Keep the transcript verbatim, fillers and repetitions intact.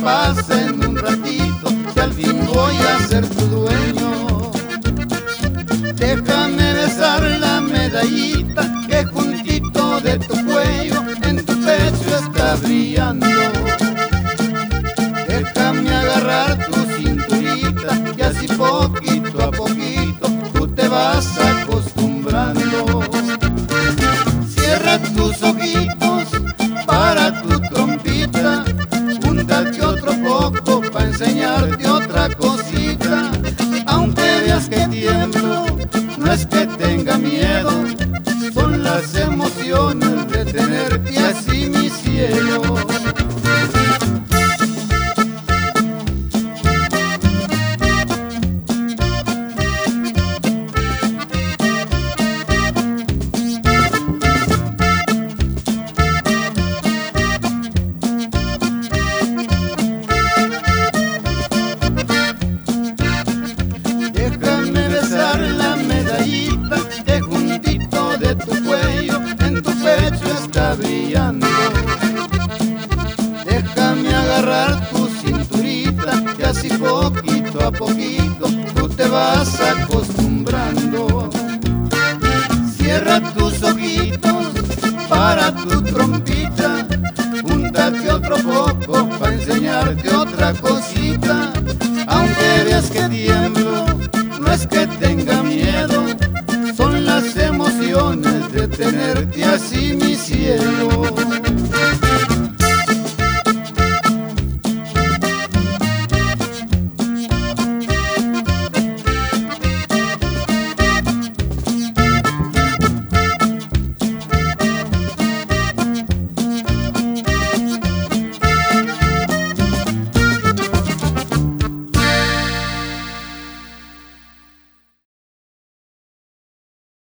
pasa en un ratito, que al fin voy a ser tu dueño. Déjame besar la medallita que juntito de tu cuello en tu pecho está brillando. Déjame agarrar tu cinturita y así poquito a poquito tú te vas acostumbrando. Cierra tus ojitos para tu trompita, júntate otro poco para enseñarte otra cosita. Aunque veas que tiemblo, no es que tenga miedo, son las emociones de tenerte así, mi cielo. Déjame besar la medallita que juntito de tu cuello en tu pecho está brillando. Déjame agarrar tu cinturita y así poquito a poquito tú te vas acostumbrando. Cierra tus ojitos para tu trompita, júntate otro poco para enseñarte otra cosita. Aunque veas que tiemblo, no es que tenga miedo, son las emociones de tenerte así, mi cielo.